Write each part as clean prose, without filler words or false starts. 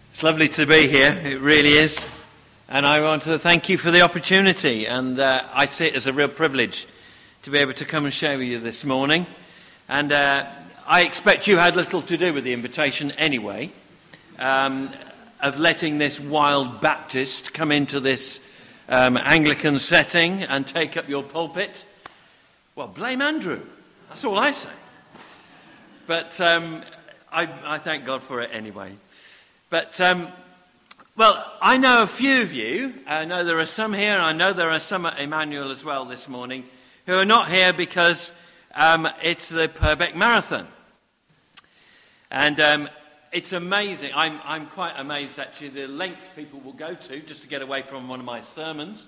It's lovely to be here, it really is. And I want to thank you for the opportunity, and I see it as a real privilege to be able to come and share with you this morning. And I expect you had little to do with the invitation anyway, of letting this wild Baptist come into this Anglican setting and take up your pulpit. Well, blame Andrew, that's all I say. But I thank God for it anyway. But, well, I know a few of you. I know there are some here, and I know there are some at Emmanuel as well this morning, who are not here because it's the Purbeck Marathon. And it's amazing. I'm quite amazed, actually, the lengths people will go to just to get away from one of my sermons.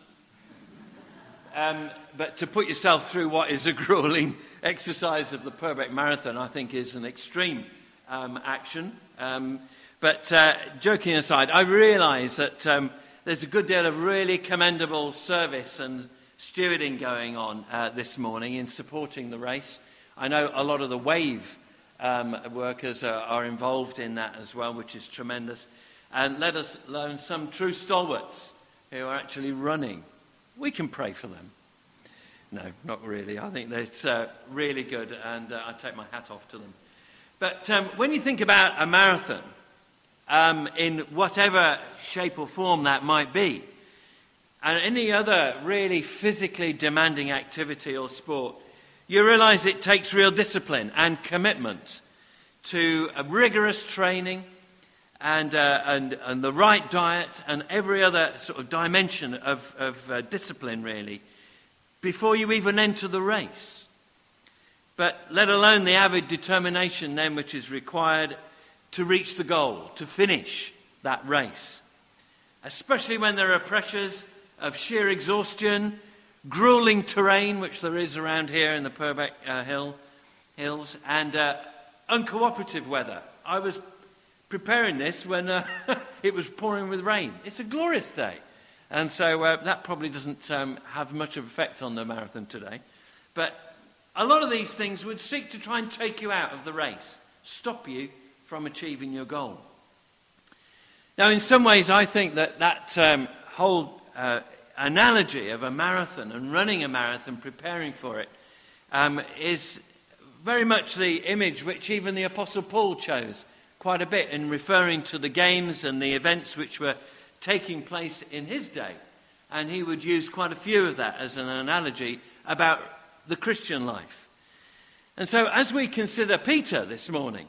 But to put yourself through what is a grueling exercise of the Purbeck Marathon, I think is an extreme action. But joking aside, I realise that there's a good deal of really commendable service and stewarding going on this morning in supporting the race. I know a lot of the Wave workers are involved in that as well, which is tremendous. And let us learn some true stalwarts who are actually running. We can pray for them. No, not really. I think that's really good, and I take my hat off to them. But when you think about a marathon, in whatever shape or form that might be, and any other really physically demanding activity or sport, you realise it takes real discipline and commitment to a rigorous training and the right diet and every other sort of dimension of discipline, really, before you even enter the race. But let alone the avid determination then which is required to reach the goal, to finish that race. Especially when there are pressures of sheer exhaustion, grueling terrain, which there is around here in the Purbeck Hills, and uncooperative weather. I was preparing this when it was pouring with rain. It's a glorious day. And so that probably doesn't have much of an effect on the marathon today. But a lot of these things would seek to try and take you out of the race, stop you from achieving your goal. Now, in some ways, I think that whole analogy of a marathon and running a marathon, preparing for it, is very much the image which even the Apostle Paul chose quite a bit in referring to the games and the events which were taking place in his day. And he would use quite a few of that as an analogy about the Christian life. And so as we consider Peter this morning,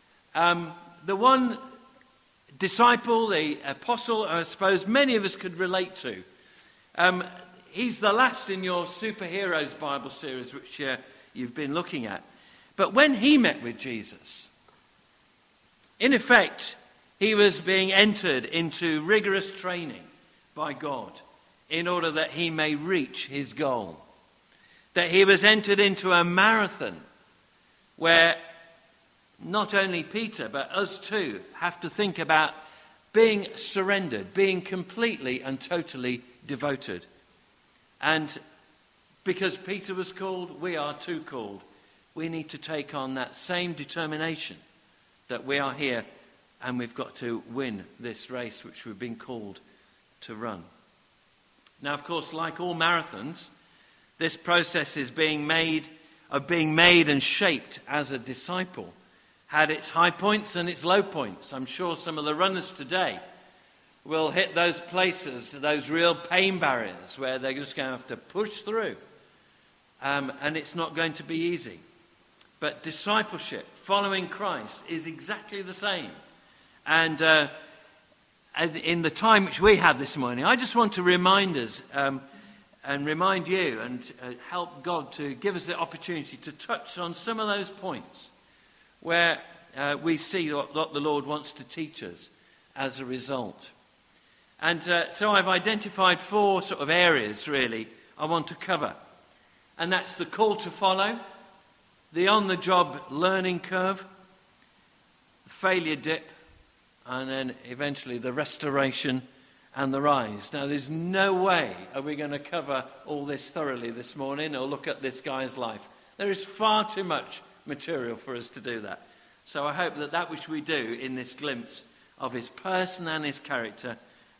the one disciple, the apostle, I suppose many of us could relate to. He's the last in your Superheroes Bible series, which you've been looking at. But when he met with Jesus, in effect, he was being entered into rigorous training by God in order that he may reach his goal. That he was entered into a marathon where not only Peter, but us too, have to think about being surrendered, being completely and totally devoted. And because Peter was called, we are too called. We need to take on that same determination that we are here and we've got to win this race which we've been called to run. Now, of course, like all marathons, this process is being made and shaped as a disciple had its high points and its low points. I'm sure some of the runners today will hit those places, those real pain barriers where they're just going to have to push through. And it's not going to be easy. But discipleship, following Christ, is exactly the same. And in the time which we have this morning, I just want to remind us and remind you and help God to give us the opportunity to touch on some of those points where we see what the Lord wants to teach us as a result. And so I've identified 4 sort of areas, really, I want to cover. And that's the call to follow, the on-the-job learning curve, the failure dip, and then eventually the restoration and the rise. Now, there's no way are we going to cover all this thoroughly this morning or look at this guy's life. There is far too much material for us to do that. So I hope that which we do in this glimpse of his person and his character,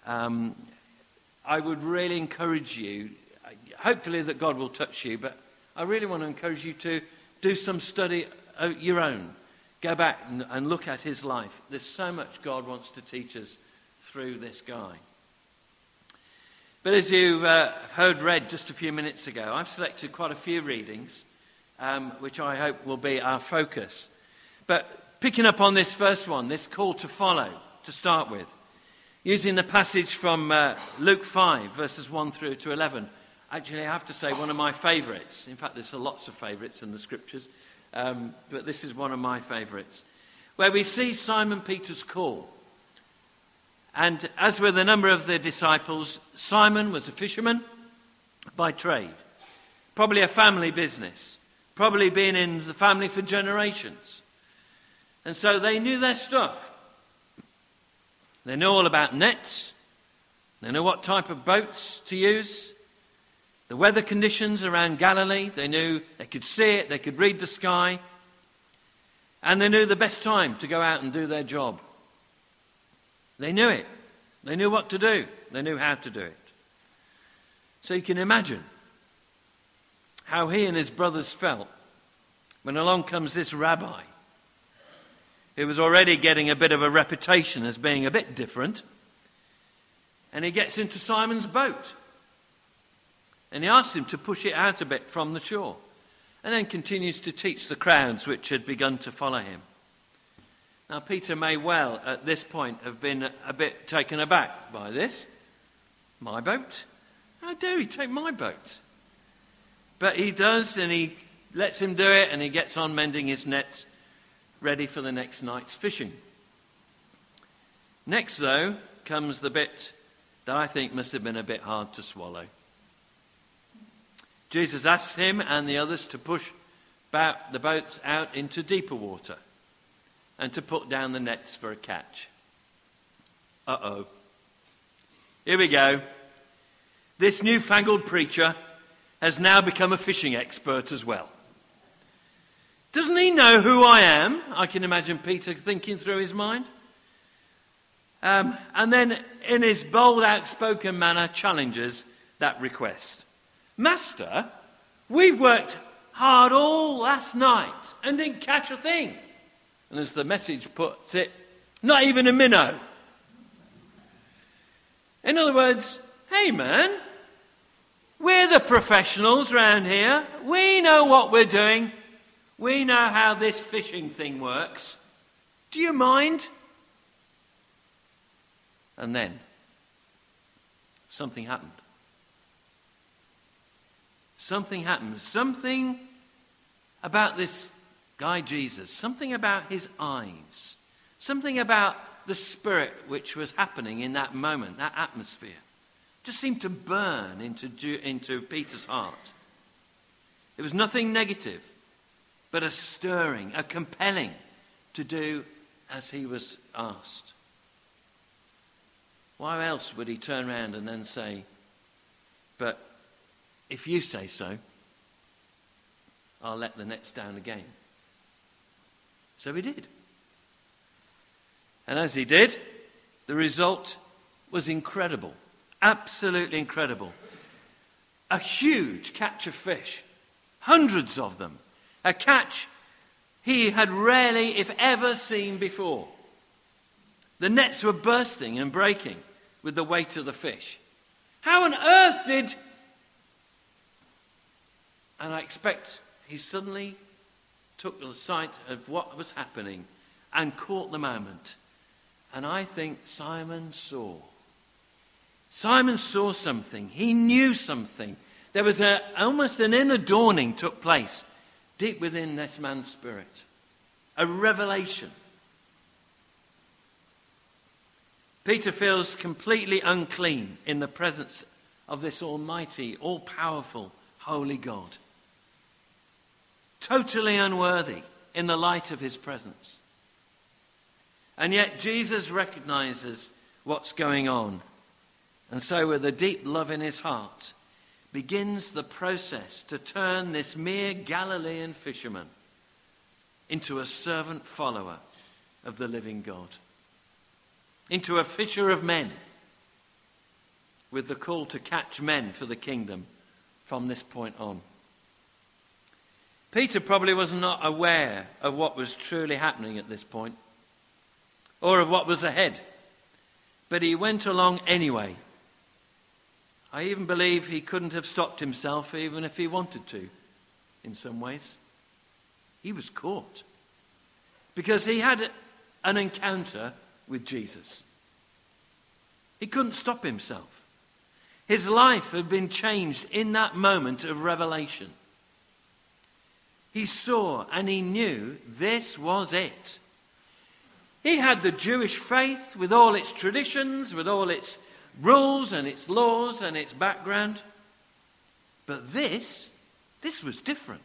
I would really encourage you, hopefully that God will touch you, but I really want to encourage you to do some study of your own. Go back and look at his life. There's so much God wants to teach us through this guy. But as you heard read just a few minutes ago, I've selected quite a few readings, which I hope will be our focus. But picking up on this first one, this call to follow, to start with, using the passage from Luke 5, verses 1 through to 11. Actually, I have to say, one of my favourites. In fact, there's lots of favourites in the scriptures, but this is one of my favourites, where we see Simon Peter's call. And as with a number of the disciples, Simon was a fisherman by trade, probably a family business, probably been in the family for generations. And so they knew their stuff. They knew all about nets. They knew what type of boats to use. The weather conditions around Galilee, they knew, they could see it, they could read the sky. And they knew the best time to go out and do their job. They knew it. They knew what to do. They knew how to do it. So you can imagine how he and his brothers felt when along comes this rabbi who was already getting a bit of a reputation as being a bit different. And he gets into Simon's boat. And he asks him to push it out a bit from the shore. And then continues to teach the crowds which had begun to follow him. Now, Peter may well, at this point, have been a bit taken aback by this. My boat? How dare he take my boat? But he does, and he lets him do it, and he gets on mending his nets, ready for the next night's fishing. Next, though, comes the bit that I think must have been a bit hard to swallow. Jesus asks him and the others to push the boats out into deeper water and to put down the nets for a catch. Uh-oh. Here we go. This newfangled preacher has now become a fishing expert as well. Doesn't he know who I am? I can imagine Peter thinking through his mind. And then in his bold, outspoken manner, challenges that request. Master, we've worked hard all last night and didn't catch a thing. And as the message puts it, not even a minnow. In other words, hey man, we're the professionals round here. We know what we're doing. We know how this fishing thing works. Do you mind? And then something happened. Something happened. Something about this guy Jesus. Something about his eyes. Something about the spirit which was happening in that moment, that atmosphere. Just seemed to burn into Peter's heart. It was nothing negative, but a stirring, a compelling to do as he was asked. Why else would he turn around and then say, but if you say so, I'll let the nets down again. So he did. And as he did, the result was incredible. Absolutely incredible. A huge catch of fish. Hundreds of them. A catch he had rarely, if ever, seen before. The nets were bursting and breaking with the weight of the fish. How on earth did... And I expect he suddenly took the sight of what was happening and caught the moment. And I think Simon saw. Simon saw something. He knew something. There was almost an inner dawning took place deep within this man's spirit. A revelation. Peter feels completely unclean in the presence of this almighty, all-powerful, holy God. Totally unworthy in the light of his presence. And yet Jesus recognizes what's going on. And so with a deep love in his heart, begins the process to turn this mere Galilean fisherman into a servant follower of the living God. into a fisher of men, with the call to catch men for the kingdom from this point on. Peter probably was not aware of what was truly happening at this point, or of what was ahead, but he went along anyway. I even believe he couldn't have stopped himself even if he wanted to, in some ways. He was caught because he had an encounter with Jesus. He couldn't stop himself. His life had been changed in that moment of revelation. He saw and he knew this was it. He had the Jewish faith with all its traditions, with all its rules and its laws and its background. But this was different.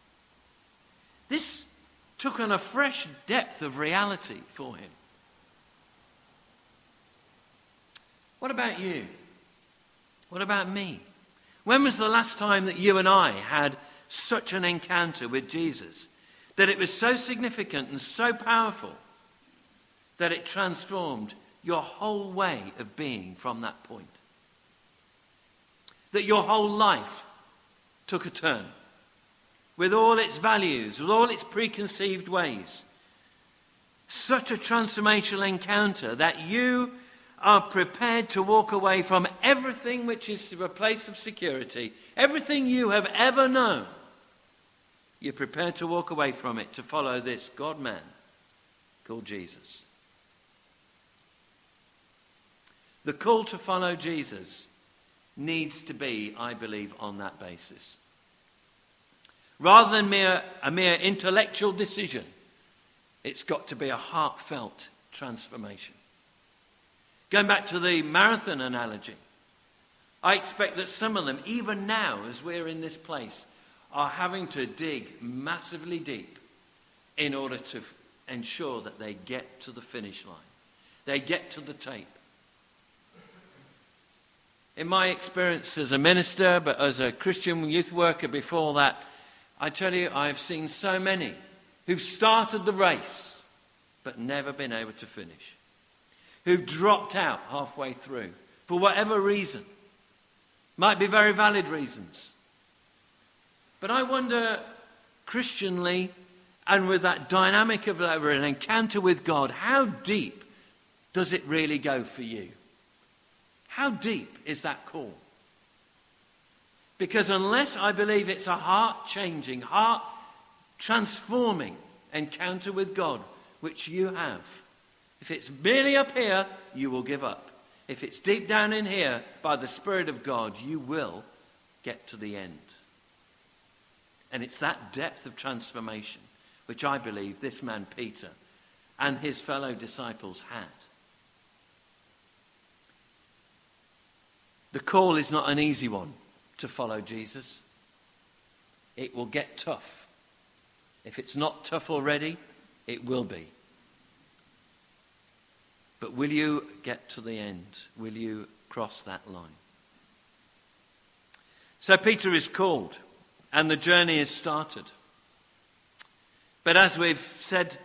This took on a fresh depth of reality for him. What about you? What about me? When was the last time that you and I had such an encounter with Jesus, that it was so significant and so powerful that it transformed your whole way of being from that point? That your whole life took a turn, with all its values, with all its preconceived ways. Such a transformational encounter that you are prepared to walk away from everything which is a place of security, everything you have ever known. You're prepared to walk away from it to follow this God-man called Jesus. The call to follow Jesus needs to be, I believe, on that basis. Rather than a mere intellectual decision, it's got to be a heartfelt transformation. Going back to the marathon analogy, I expect that some of them, even now as we're in this place, are having to dig massively deep in order to ensure that they get to the finish line. They get to the tape. In my experience as a minister, but as a Christian youth worker before that, I tell you, I've seen so many who've started the race but never been able to finish. Who've dropped out halfway through for whatever reason. Might be very valid reasons. But I wonder, Christianly, and with that dynamic of an encounter with God, how deep does it really go for you? How deep is that call? Because unless I believe it's a heart-changing, heart-transforming encounter with God, which you have, if it's merely up here, you will give up. If it's deep down in here, by the Spirit of God, you will get to the end. And it's that depth of transformation which I believe this man Peter and his fellow disciples had. The call is not an easy one to follow Jesus. It will get tough. If it's not tough already, it will be. But will you get to the end? Will you cross that line? So Peter is called and the journey is started. But as we've said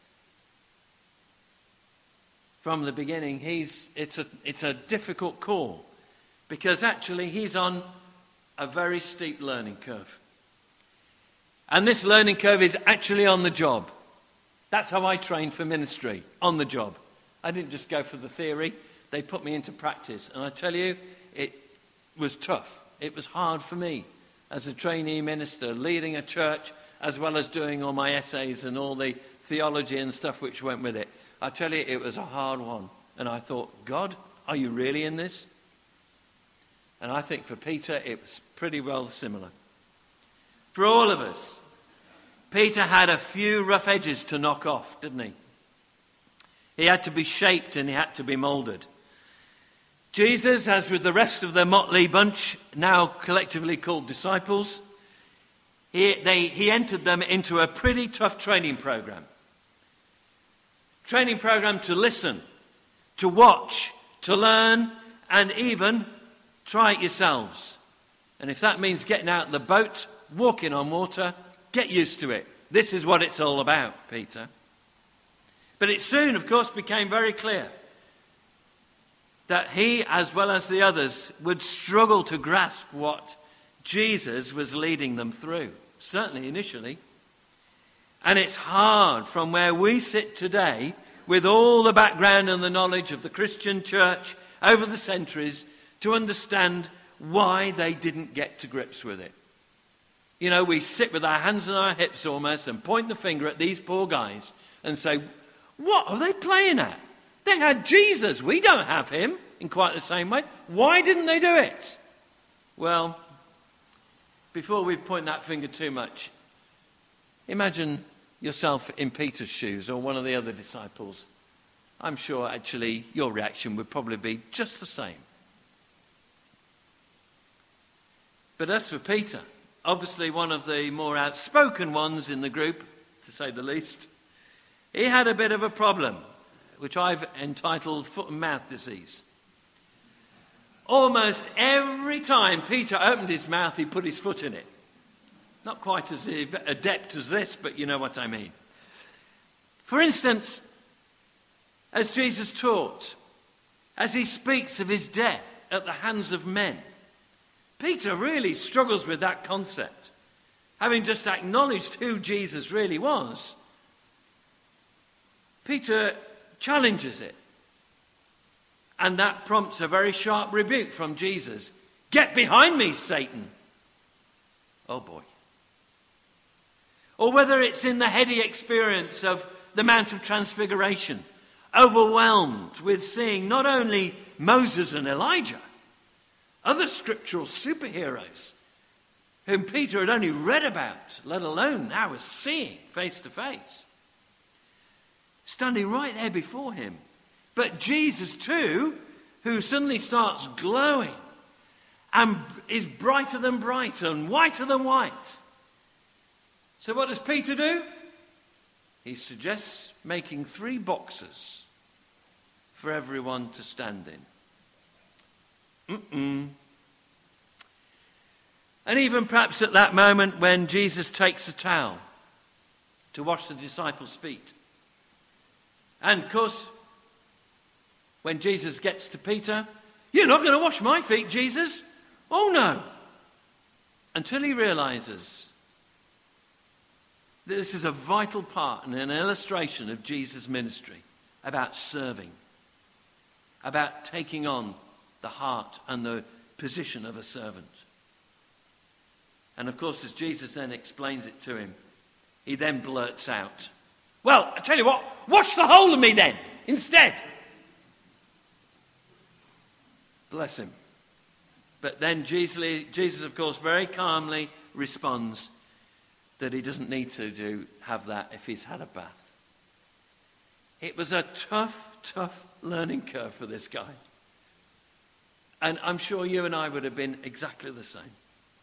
from the beginning, it's a difficult call because actually he's on a very steep learning curve. And this learning curve is actually on the job. That's how I trained for ministry, on the job. I didn't just go for the theory. They put me into practice. And I tell you, it was tough. It was hard for me as a trainee minister, leading a church as well as doing all my essays and all the theology and stuff which went with it. I tell you, it was a hard one. And I thought, God, are you really in this? And I think for Peter, it was pretty well similar. For all of us, Peter had a few rough edges to knock off, didn't he? He had to be shaped and he had to be moulded. Jesus, as with the rest of the motley bunch, now collectively called disciples, he entered them into a pretty tough training program. Training program to listen, to watch, to learn, and even try it yourselves. And if that means getting out of the boat, walking on water, get used to it. This is what it's all about, Peter. But it soon, of course, became very clear that he, as well as the others, would struggle to grasp what Jesus was leading them through, certainly initially. And it's hard from where we sit today, with all the background and the knowledge of the Christian church over the centuries, to understand why they didn't get to grips with it. You know, we sit with our hands on our hips almost and point the finger at these poor guys and say, what are they playing at? They had Jesus. We don't have him in quite the same way. Why didn't they do it? Well, before we point that finger too much, imagine yourself in Peter's shoes or one of the other disciples. I'm sure actually your reaction would probably be just the same. But as for Peter, obviously one of the more outspoken ones in the group, to say the least, he had a bit of a problem, which I've entitled foot and mouth disease. Almost every time Peter opened his mouth, he put his foot in it. Not quite as adept as this, but you know what I mean. For instance, as Jesus taught, as he speaks of his death at the hands of men, Peter really struggles with that concept. Having just acknowledged who Jesus really was, Peter challenges it. And that prompts a very sharp rebuke from Jesus. Get behind me, Satan. Oh boy. Or whether it's in the heady experience of the Mount of Transfiguration, overwhelmed with seeing not only Moses and Elijah, other scriptural superheroes whom Peter had only read about, let alone now was seeing face to face, standing right there before him. But Jesus too, who suddenly starts glowing and is brighter than bright and whiter than white. So what does Peter do? He suggests making 3 boxes for everyone to stand in. And even perhaps at that moment when Jesus takes a towel to wash the disciples' feet. And of course, when Jesus gets to Peter, you're not going to wash my feet, Jesus. Oh no. Until he realizes that this is a vital part and an illustration of Jesus' ministry about serving, about taking on the heart and the position of a servant. And of course, as Jesus then explains it to him, he then blurts out, well, I tell you what, wash the whole of me then, instead. Bless him. But then Jesus, of course, very calmly responds that he doesn't need to have that if he's had a bath. It was a tough learning curve for this guy. And I'm sure you and I would have been exactly the same.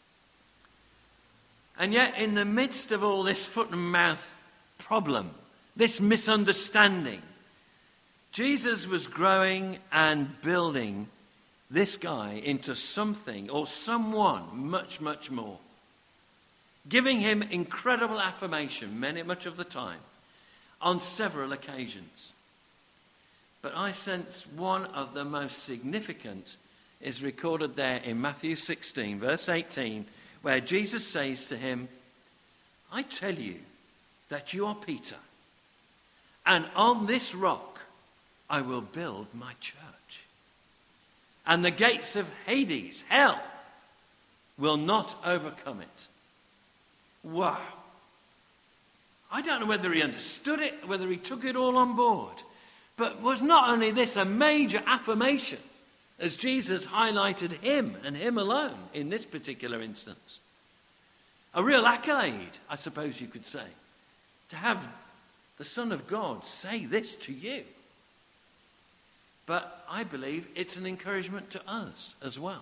And yet, in the midst of all this foot and mouth problem, this misunderstanding, Jesus was growing and building this guy into something or someone much, much more. Giving him incredible affirmation much of the time on several occasions. But I sense one of the most significant is recorded there in Matthew 16, verse 18, where Jesus says to him, I tell you that you are Peter, and on this rock I will build my church. And the gates of Hades, hell, will not overcome it. Wow. I don't know whether he understood it, whether he took it all on board. But was not only this a major affirmation, as Jesus highlighted him and him alone in this particular instance. A real accolade, I suppose you could say, to have the Son of God say this to you. But I believe it's an encouragement to us as well.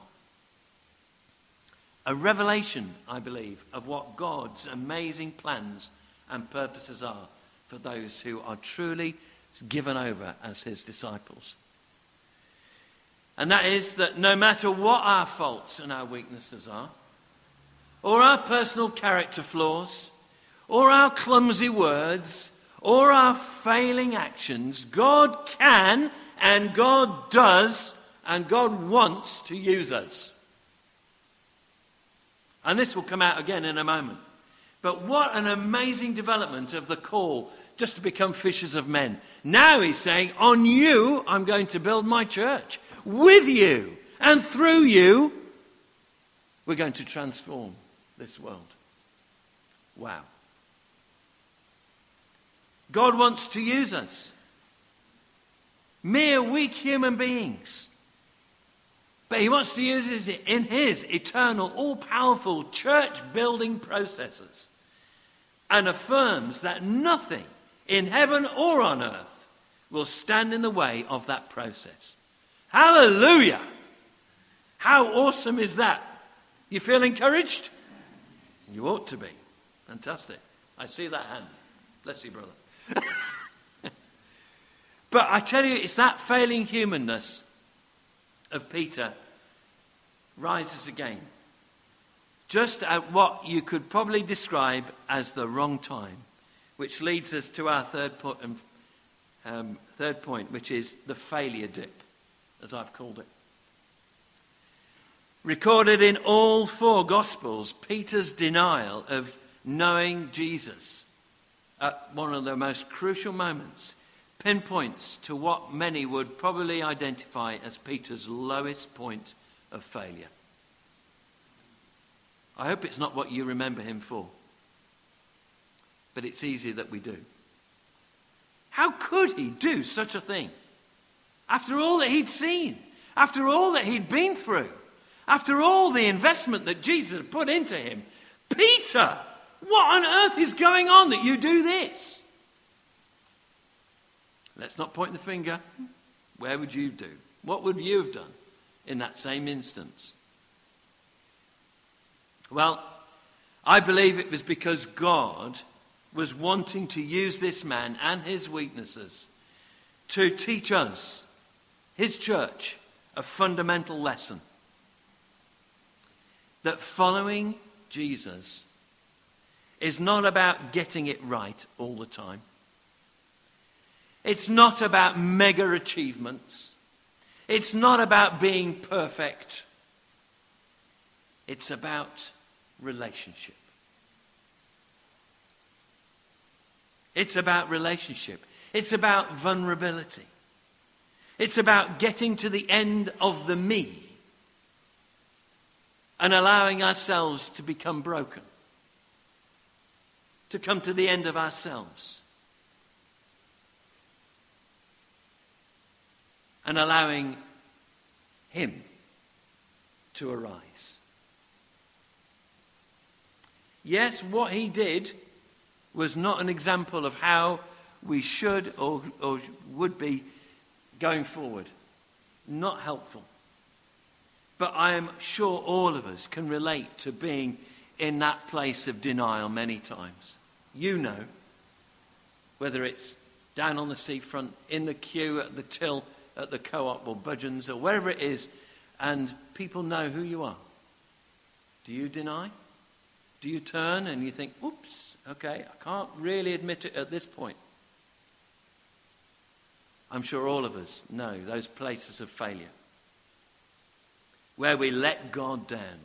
A revelation, I believe, of what God's amazing plans and purposes are for those who are truly given over as his disciples. And that is that no matter what our faults and our weaknesses are, or our personal character flaws, or our clumsy words, or our failing actions, God can and God does and God wants to use us. And this will come out again in a moment. But what an amazing development of the call just to become fishers of men. Now he's saying, on you, I'm going to build my church. With you and through you, we're going to transform this world. Wow. God wants to use us. Mere weak human beings. But he wants to use us in his eternal, all-powerful church-building processes, and affirms that nothing in heaven or on earth will stand in the way of that process. Hallelujah! How awesome is that? You feel encouraged? You ought to be. Fantastic. I see that hand. Bless you, brother. But I tell you, it's that failing humanness of Peter rises again. Just at what you could probably describe as the wrong time, which leads us to our third point, which is the failure dip, as I've called it. Recorded in all four Gospels, Peter's denial of knowing Jesus at one of the most crucial moments pinpoints to what many would probably identify as Peter's lowest point of failure. I hope it's not what you remember him for, but it's easy that we do. How could he do such a thing? After all that he'd seen, after all that he'd been through, after all the investment that Jesus had put into him, Peter, what on earth is going on that you do this? Let's not point the finger. Where would you do? What would you have done in that same instance? Well, I believe it was because God was wanting to use this man and his weaknesses to teach us, his church, a fundamental lesson. That following Jesus is not about getting it right all the time. It's not about mega achievements. It's not about being perfect. It's about relationship. It's about relationship. It's about vulnerability. It's about getting to the end of the me and allowing ourselves to become broken, to come to the end of ourselves, and allowing him to arise. Yes, what he did was not an example of how we should or would be going forward. Not helpful. But I am sure all of us can relate to being in that place of denial many times. You know, whether it's down on the seafront, in the queue, at the till, at the co-op or Budgeons or wherever it is, and people know who you are. Do you deny? Do you turn and you think, oops, okay, I can't really admit it at this point? I'm sure all of us know those places of failure where we let God down.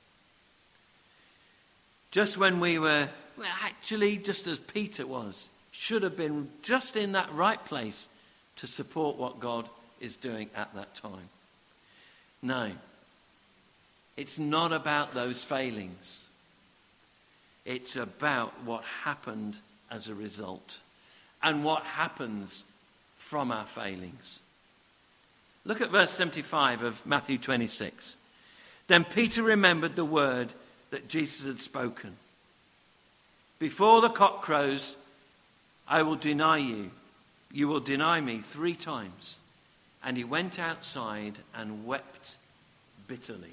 Just when we were, well, actually, just as Peter was, should have been just in that right place to support what God is doing at that time. No, it's not about those failings. It's about what happened as a result and what happens from our failings. Look at verse 75 of Matthew 26. Then Peter remembered the word that Jesus had spoken. Before the cock crows, I will deny you. You will deny me 3 times. And he went outside and wept bitterly.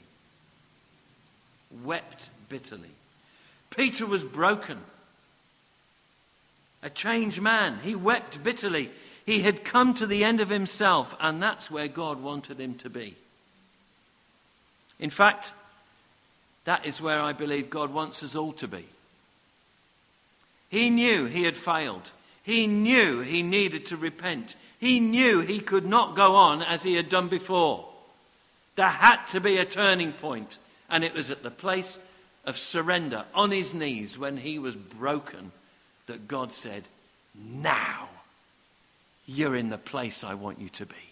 Wept bitterly. Peter was broken. A changed man. He wept bitterly. He had come to the end of himself, and that's where God wanted him to be. In fact, that is where I believe God wants us all to be. He knew he had failed. He knew he needed to repent. He knew he could not go on as he had done before. There had to be a turning point, and it was at the place of surrender, on his knees when he was broken, that God said, now you're in the place I want you to be.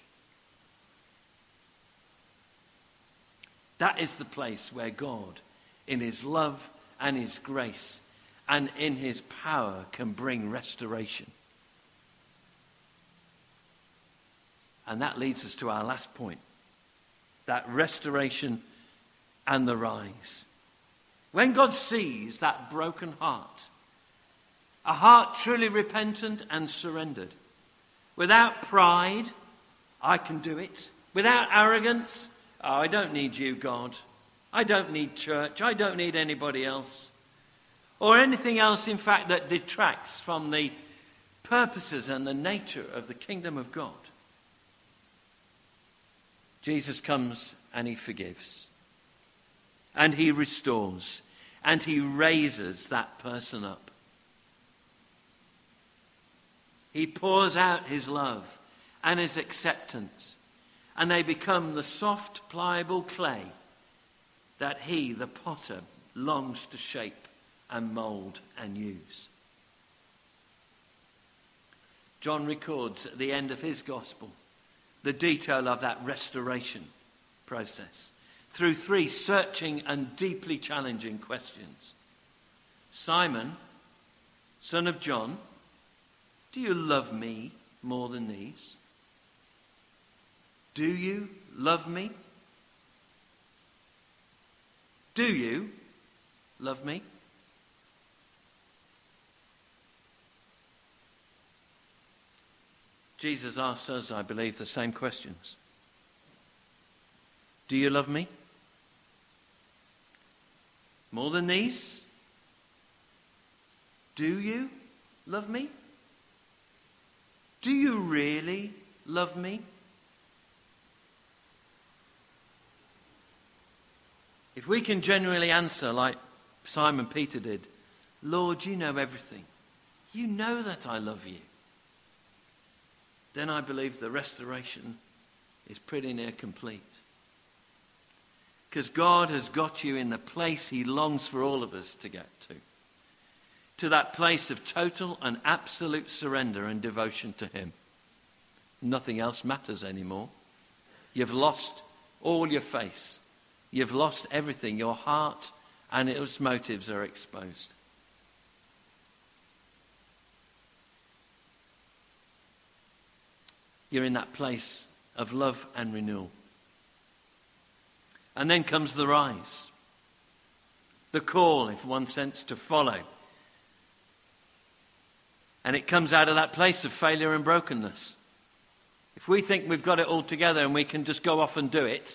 That is the place where God, in his love and his grace and in his power, can bring restoration. And that leads us to our last point. That restoration and the rise. When God sees that broken heart, a heart truly repentant and surrendered, without pride, I can do it. Without arrogance, oh, I don't need you, God. I don't need church. I don't need anybody else. Or anything else, in fact, that detracts from the purposes and the nature of the kingdom of God. Jesus comes and he forgives. And he restores. And he raises that person up. He pours out his love and his acceptance. And they become the soft, pliable clay that he, the potter, longs to shape and mould and use. John records at the end of his gospel the detail of that restoration process through 3 searching and deeply challenging questions. Simon, son of John, do you love me more than these? Do you love me? Do you love me? Jesus asks us, I believe, the same questions. Do you love me? More than these? Do you love me? Do you really love me? If we can genuinely answer like Simon Peter did, Lord, you know everything. You know that I love you. Then I believe the restoration is pretty near complete. Because God has got you in the place he longs for all of us to get to. To that place of total and absolute surrender and devotion to him. Nothing else matters anymore. You've lost all your face. You've lost everything. Your heart and its motives are exposed. You're in that place of love and renewal. And then comes the rise. The call, in one sense, to follow. And it comes out of that place of failure and brokenness. If we think we've got it all together and we can just go off and do it,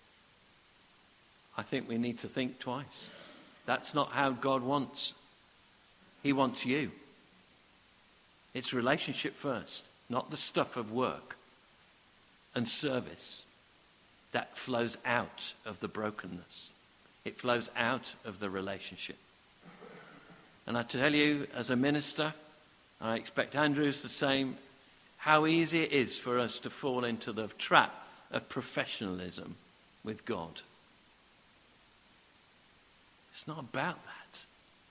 I think we need to think twice. That's not how God wants. He wants you. It's relationship first, not the stuff of work and service that flows out of the brokenness. It flows out of the relationship. And I tell you, as a minister, I expect Andrew's the same, how easy it is for us to fall into the trap of professionalism with God. It's not about that.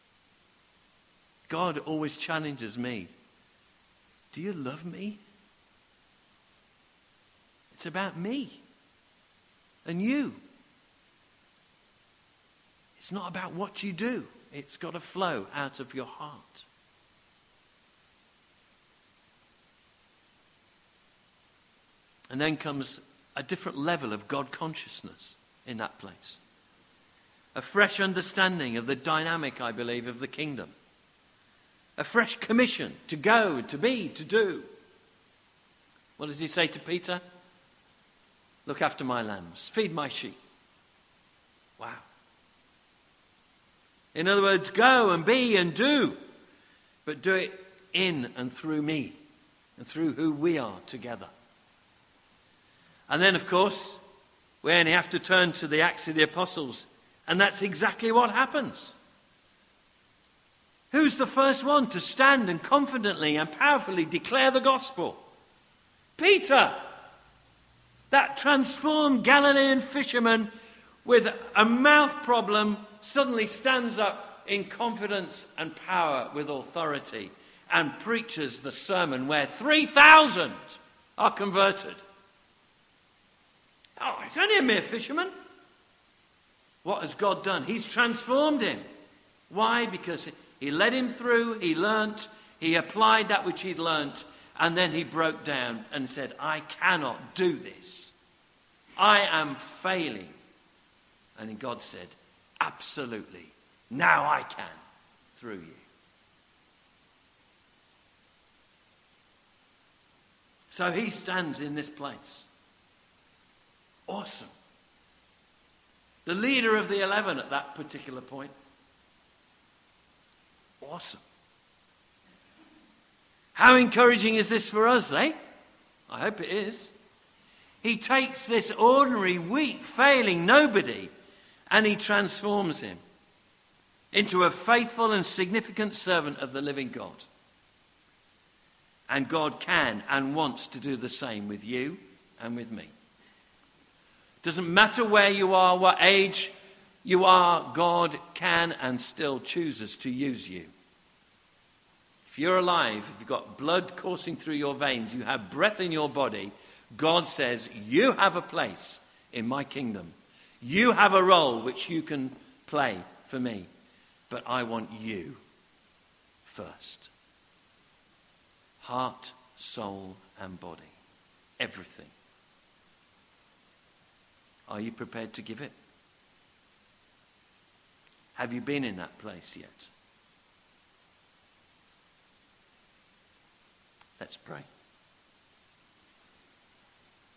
God always challenges me. Do you love me? It's about me and you. It's not about what you do. It's got to flow out of your heart. And then comes a different level of God consciousness in that place. A fresh understanding of the dynamic, I believe, of the kingdom. A fresh commission to go, to be, to do. What does he say to Peter? Look after my lambs. Feed my sheep. Wow. In other words, go and be and do. But do it in and through me. And through who we are together. And then, of course, we only have to turn to the Acts of the Apostles. And that's exactly what happens. Who's the first one to stand and confidently and powerfully declare the gospel? Peter. That transformed Galilean fisherman with a mouth problem suddenly stands up in confidence and power with authority and preaches the sermon where 3,000 are converted. Oh, he's only a mere fisherman. What has God done? He's transformed him. Why? Because he led him through, he learnt, he applied that which he'd learnt, and then he broke down and said, I cannot do this. I am failing. And then God said, absolutely, now I can, through you. So he stands in this place. Awesome. The leader of the 11 at that particular point. Awesome. How encouraging is this for us, eh? I hope it is. He takes this ordinary, weak, failing nobody and he transforms him into a faithful and significant servant of the living God. And God can and wants to do the same with you and with me. Doesn't matter where you are, what age you are, God can and still chooses to use you. If you're alive, if you've got blood coursing through your veins, you have breath in your body, God says, you have a place in my kingdom. You have a role which you can play for me. But I want you first. Heart, soul, and body. Everything. Are you prepared to give it? Have you been in that place yet? Let's pray.